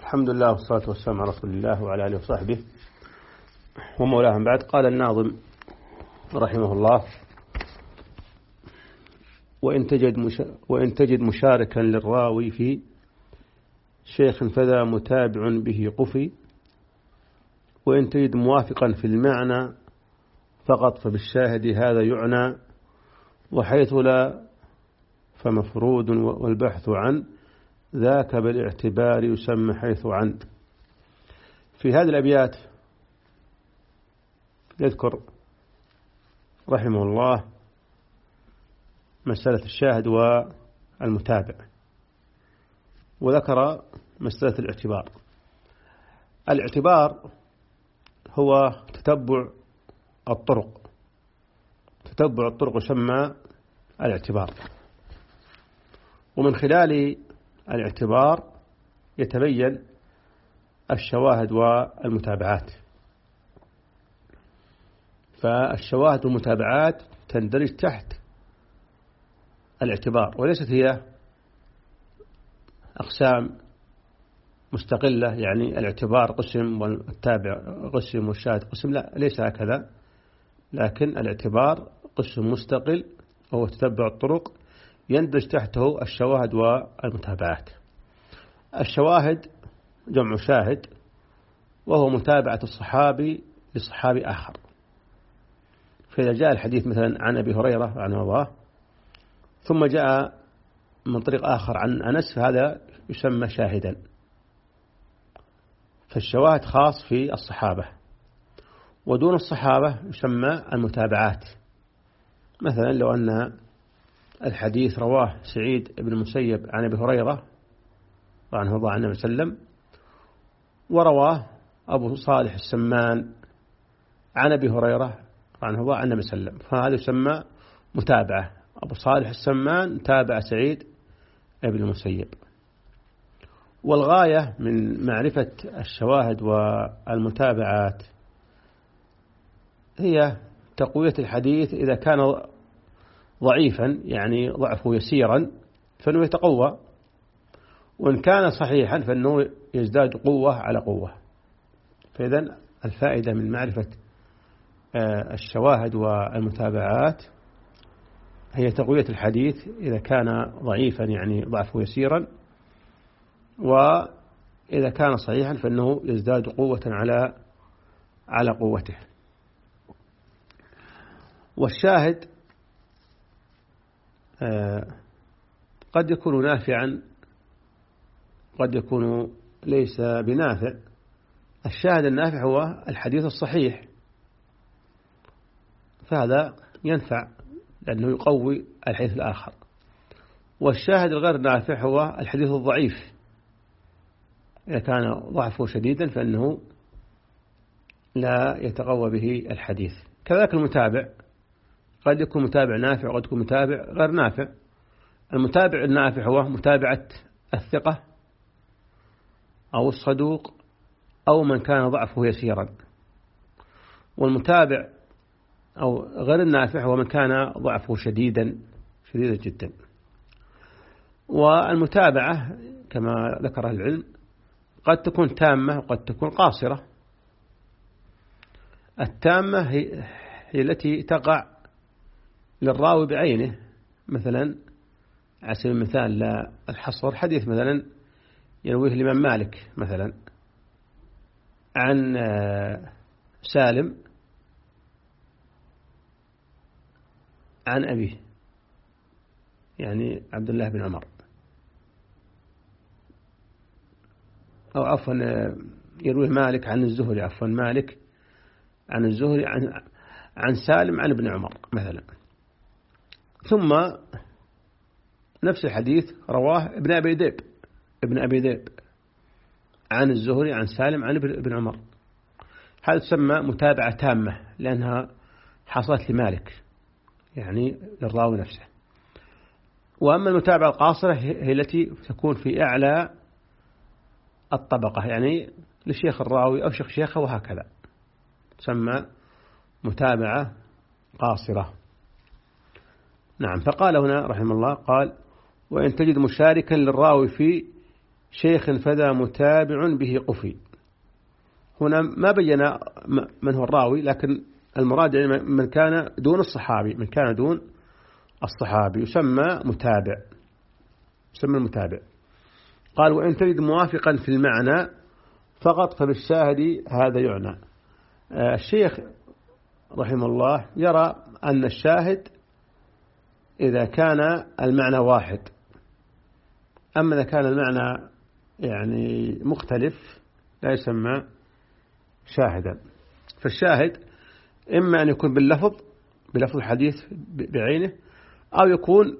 الحمد لله والصلاة والسلام على رسول الله وعلى آله وصحبه ومولاهم. بعد، قال الناظم رحمه الله: وإن تجد مشاركا للراوي في شيخ فذا متابع به قفي، وإن تجد موافقا في المعنى فقط فبالشاهد هذا يعنى، وحيث لا فمفرود والبحث عن ذاك بالاعتبار يسمى حيث عن. في هذه الأبيات يذكر رحمه الله مسألة الشاهد والمتابع، وذكر مسألة الاعتبار. الاعتبار هو تتبع الطرق يسمى الاعتبار، ومن خلال الاعتبار يتبين الشواهد والمتابعات. فالشواهد والمتابعات تندرج تحت الاعتبار، وليست هي أقسام مستقلة، يعني الاعتبار قسم والتابع قسم والشاهد قسم، لا، ليس هكذا، لكن الاعتبار قسم مستقل وهو تتبع الطرق يندرج تحته الشواهد والمتابعات. الشواهد جمع شاهد، وهو متابعة الصحابي لصحابي آخر. فإذا جاء الحديث مثلا عن أبي هريرة عن الله ثم جاء من طريق آخر عن أنس، هذا يسمى شاهدا. فالشواهد خاص في الصحابة، ودون الصحابة يسمى المتابعات. مثلا لو أن الحديث رواه سعيد بن المسيب عن أبي هريرة عنه الله عنه وسلم، ورواه أبو صالح السمان عن أبي هريرة عنه الله عنه وسلم، فهذا يسمى متابعة. أبو صالح السمان تابع سعيد بن المسيب. والغاية من معرفة الشواهد والمتابعات هي تقوية الحديث. إذا كان ضعيفا يعني ضعفه يسيرا فإنه يتقوى، وإن كان صحيحا فإنه يزداد قوة على قوة. فإذن الفائدة من معرفة الشواهد والمتابعات هي تقوية الحديث إذا كان ضعيفا يعني ضعفه يسيرا، وإذا كان صحيحا فإنه يزداد قوة على قوته. والشاهد قد يكون نافعا، قد يكون ليس بنافع. الشاهد النافع هو الحديث الصحيح، فهذا ينفع لأنه يقوي الحديث الآخر. والشاهد الغير نافع هو الحديث الضعيف، إذا كان ضعفه شديدا فإنه لا يتقوى به الحديث. كذلك المتابع قد يكون متابع نافع وقد يكون متابع غير نافع. المتابع النافع هو متابعة الثقة أو الصدوق أو من كان ضعفه يسيرا، والمتابع أو غير النافع هو من كان ضعفه شديدا جدا. والمتابعة كما ذكر العلم قد تكون تامة وقد تكون قاصرة. التامة هي التي تقع للراوي بعينه، مثلا على سبيل المثال لا الحصر، حديث مثلا يرويه الإمام مالك مثلا عن سالم عن أبيه، يعني عبد الله بن عمر، أو عفوا يرويه مالك عن الزهري، عفوا مالك عن الزهري عن سالم عن ابن عمر مثلا. ثم نفس الحديث رواه ابن أبي ذئب عن الزهري عن سالم عن ابن عمر. هذا تسمى متابعة تامة لأنها حصلت لمالك، يعني للراوي نفسه. وأما المتابعة القاصرة هي التي تكون في أعلى الطبقة، يعني لشيخ الراوي أو شيخه وهكذا، تسمى متابعة قاصرة. نعم. فقال هنا رحمه الله، قال: وإن تجد مشاركا للراوي في شيخ فذا متابع به قفي. هنا ما بين من هو الراوي، لكن المراد يعني من كان دون الصحابي، من كان دون الصحابي يسمى متابع، يسمى المتابع. قال وإن تجد موافقا في المعنى فقط فبالشاهد هذا يعنى. الشيخ رحمه الله يرى أن الشاهد إذا كان المعنى واحد، أما إذا كان المعنى يعني مختلف لا يسمى شاهدا. فالشاهد إما أن يكون بلفظ الحديث بعينه، أو يكون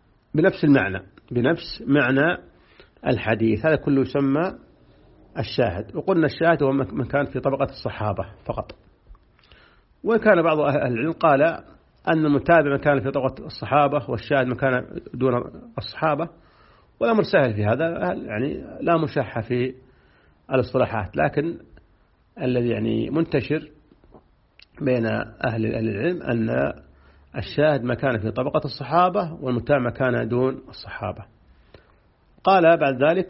بنفس معنى الحديث، هذا كله يسمى الشاهد. وقلنا الشاهد هو من كان في طبقة الصحابة فقط. وإن كان بعض أهل العلم قال أن المتابع من كان في طبقة الصحابة والشاهد من كان دون الصحابة، والأمر سهل في هذا، يعني لا مشاحة في الاصطلاحات. لكن الذي يعني منتشر بين أهل العلم أن الشاهد ما كان في طبقة الصحابة والمتابع ما كان دون الصحابة. قال بعد ذلك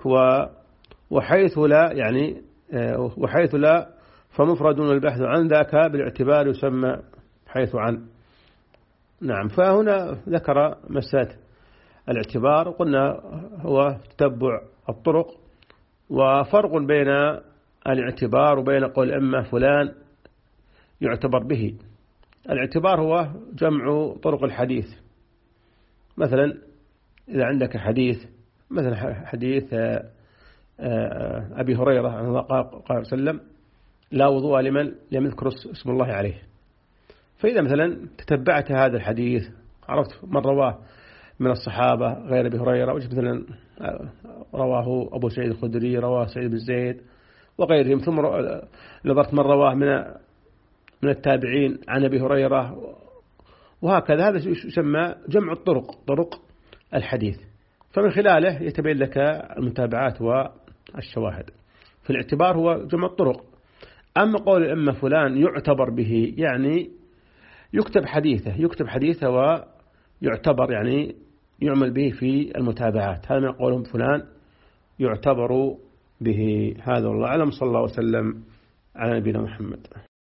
وحيث لا فمفرد البحث عن ذاك بالاعتبار يسمى حيث عن. نعم، فهنا ذكر مسألة الاعتبار، قلنا هو تتبع الطرق، وفرق بين الاعتبار وبين قول إما فلان يعتبر به. الاعتبار هو جمع طرق الحديث. مثلا إذا عندك حديث، مثلا حديث أبي هريرة عنه قال وسلم لا وضوء لمن لم يذكر اسم الله عليه. فإذا مثلا تتبعت هذا الحديث، عرفت من رواه من الصحابة غير أبي هريرة، مثلا رواه أبو سعيد الخدري، رواه سعيد بن زيد وغيرهم، ثم نظرت من رواه من التابعين عن أبي هريرة، وهكذا. هذا يسمى جمع طرق الحديث، فمن خلاله يتبين لك المتابعات والشواهد. في الاعتبار هو جمع الطرق. أما قول إما فلان يعتبر به، يعني يكتب حديثه ويعتبر، يعني يعمل به في المتابعات. هذا من قولهم فلان يعتبر به. هذا والله أعلم. صلى الله وسلم على نبينا محمد.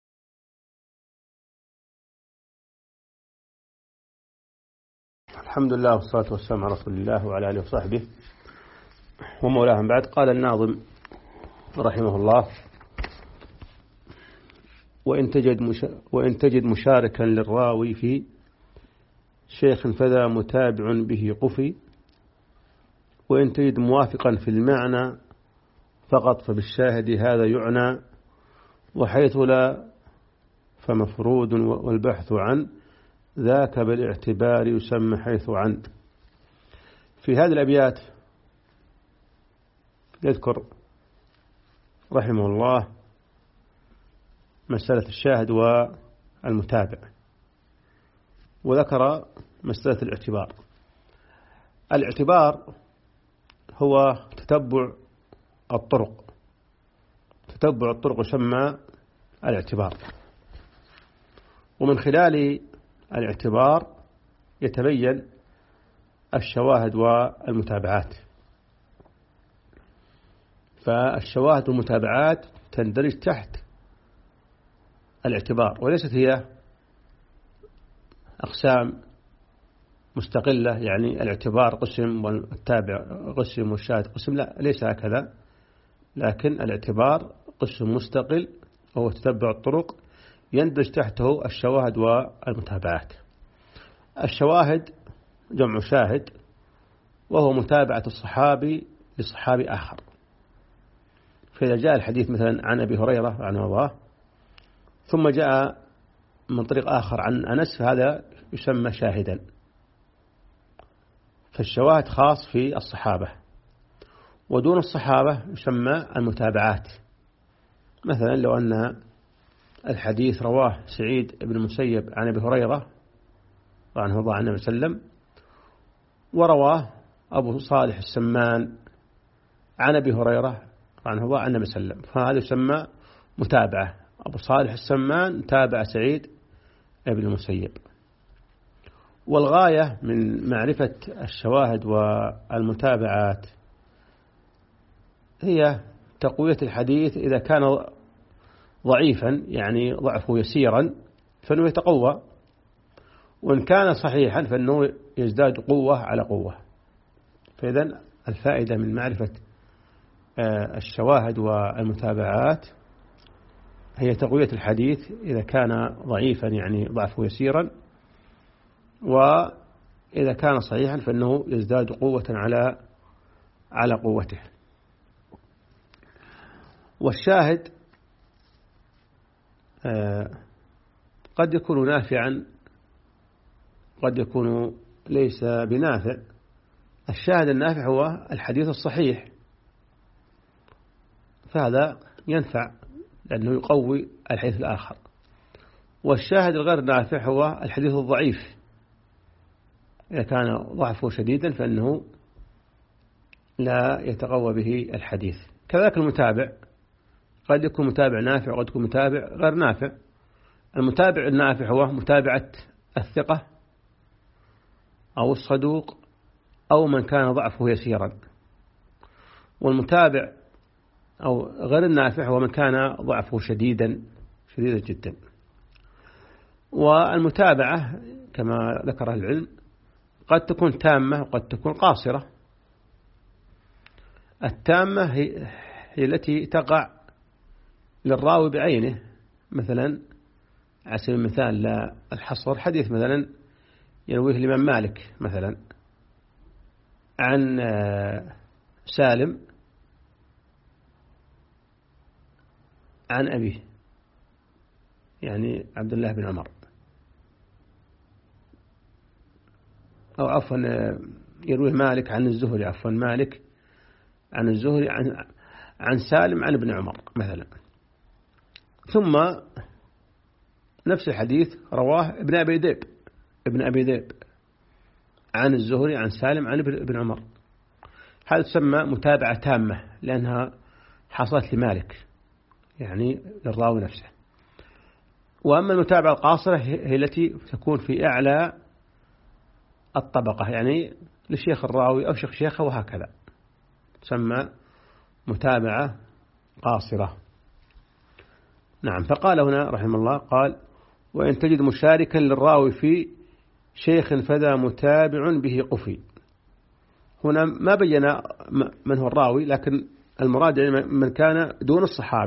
الحمد لله والصلاة والسلام على رسول الله وعلى آله وصحبه ومولاهم. بعد، قال الناظم رحمه الله: وإن تجد مشاركا للراوي في شيخ فذا متابع به قفي، وإن تجد موافقا في المعنى فقط فبالشاهد هذا يعنى، وحيث لا فمفرود والبحث عن ذاك بالاعتبار يسمى حيث عن. في هذه الأبيات يذكر رحمه الله مسألة الشاهد والمتابع، وذكر مسألة الاعتبار. الاعتبار هو تتبع الطرق يسمى الاعتبار، ومن خلال الاعتبار يتبين الشواهد والمتابعات. فالشواهد والمتابعات تندرج تحت الاعتبار، وليست هي أقسام مستقلة، يعني الاعتبار قسم والتابع قسم والشاهد قسم، لا، ليس هكذا. لكن الاعتبار قسم مستقل وهو تتبع الطرق، يندرج تحته الشواهد والمتابعات. الشواهد جمع شاهد، وهو متابعة الصحابي لصحابي آخر. فإذا جاء الحديث مثلا عن أبي هريرة عنه الله، ثم جاء من طريق آخر عن أنس، هذا يسمى شاهدا. فالشواهد خاص في الصحابة، ودون الصحابة يسمى المتابعات. مثلا لو أن الحديث رواه سعيد بن المسيب عن أبي هريرة عنه الله عن النبي صلى الله عليه وسلم، ورواه أبو صالح السمان عن أبي هريرة عنه الله عن النبي صلى الله عليه وسلم، فهذا يسمى متابعة. أبو صالح السمان تابع سعيد بن المسيب. والغاية من معرفة الشواهد والمتابعات هي تقوية الحديث إذا كان ضعيفا يعني ضعفه يسيرا فإنه يتقوى، وإن كان صحيحا فإنه يزداد قوة على قوة. فإذن الفائدة من معرفة الشواهد والمتابعات هي تقوية الحديث إذا كان ضعيفا يعني ضعفه يسيرا، وإذا كان صحيحا فإنه يزداد قوة على قوته. والشاهد قد يكون نافعا قد يكون ليس بنافع. الشاهد النافع هو الحديث الصحيح، فهذا ينفع لأنه يقوي الحديث الآخر. والشاهد الغير نافع هو الحديث الضعيف، إذا كان ضعفه شديدا فإنه لا يتقوى به الحديث. كذلك المتابع قد يكون متابع نافع وقد يكون متابع غير نافع. المتابع النافع هو متابعة الثقة أو الصدوق أو من كان ضعفه يسيرا، والمتابع أو غير النافع هو من كان ضعفه شديدا جدا. والمتابعة كما ذكر العلم قد تكون تامة وقد تكون قاصرة. التامة هي التي تقع للراوي بعينه، مثلا على سبيل المثال لا الحصر حديث مثلا يرويه الإمام مالك مثلا عن سالم عن أبيه يعني عبد الله بن عمر، أو عفوا يرويه مالك عن الزهري، عفوا مالك عن الزهري عن سالم عن ابن عمر مثلا، ثم نفس الحديث رواه ابن أبي ذئب عن الزهري عن سالم عن ابن عمر. هذا تسمى متابعة تامة لأنها حصلت لمالك يعني للراوي نفسه. وأما المتابعة القاصرة هي التي تكون في أعلى الطبقة، يعني لشيخ الراوي أو شيخه وهكذا، تسمى متابعة قاصرة. نعم. فقال هنا رحمه الله قال: وإن تجد مشاركا للراوي في شيخ فذا متابع به قفي. هنا ما بين من هو الراوي، لكن المراد يعني من كان دون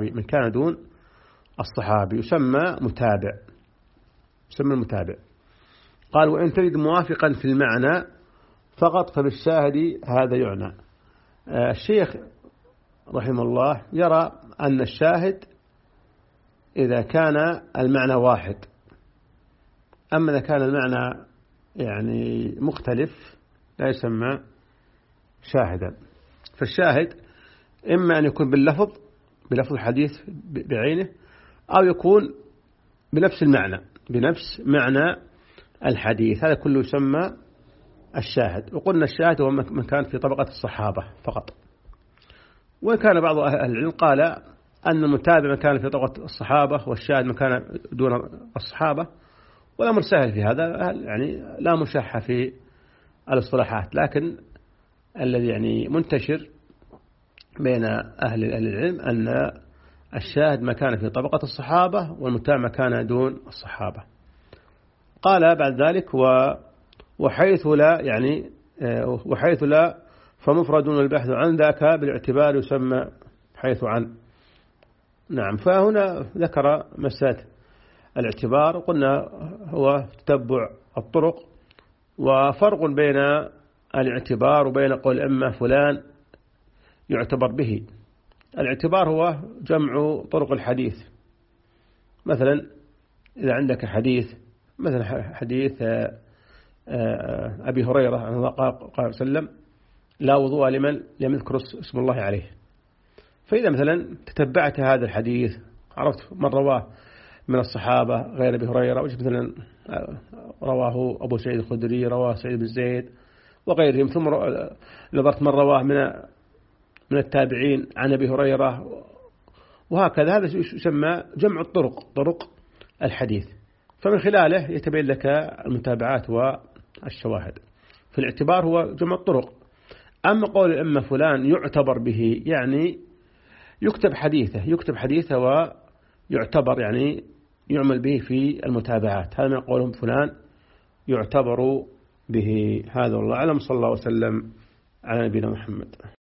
الصحابي يسمى متابع، يسمى المتابع. قال: وإن تجد موافقا في المعنى فقط فبالشاهد هذا يعنى. الشيخ رحمه الله يرى أن الشاهد إذا كان المعنى واحد، أما إذا كان المعنى يعني مختلف لا يسمى شاهدا. فالشاهد إما أن يكون بلفظ الحديث بعينه، أو يكون بنفس معنى الحديث، هذا كله يسمى الشاهد. وقلنا الشاهد هو من كان في طبقة الصحابة فقط. وإن كان بعض أهل العلم قال أن المتابع من كان في طبقة الصحابة والشاهد من كان دون الصحابة، والأمر سهل في هذا، يعني لا مشاحة في الاصطلاحات، لكن الذي يعني منتشر بين أهل العلم أن الشاهد ما كان في طبقة الصحابة والمتابع ما كان دون الصحابة. قال بعد ذلك: وحيث لا فمفرد البحث عن ذاك بالاعتبار يسمى حيث عن. نعم. فهنا ذكر مسألة الاعتبار، قلنا هو تتبع الطرق، وفرق بين الاعتبار وبين قول إما فلان يعتبر به. الاعتبار هو جمع طرق الحديث. مثلا إذا عندك حديث، مثلا حديث أبي هريرة عن الله قال وسلم: لا وضوء لمن لم يذكر اسم الله عليه. فإذا مثلا تتبعت هذا الحديث، عرفت من رواه من الصحابة غير أبي هريرة، وش مثلا رواه أبو سعيد الخدري، رواه سعيد بن زيد وغيرهم، ثم نظرت من رواه من التابعين عن أبي هريرة، وهكذا، هذا يسمى جمع الطرق، طرق الحديث. فمن خلاله يتبين لك المتابعات والشواهد. فالاعتبار هو جمع الطرق. أما قول الأئمة فلان يعتبر به يعني يكتب حديثه ويعتبر يعني يعمل به في المتابعات، هذا ما قولهم فلان يعتبر به. هذا والله أعلم، صلى الله وسلم على نبينا محمد.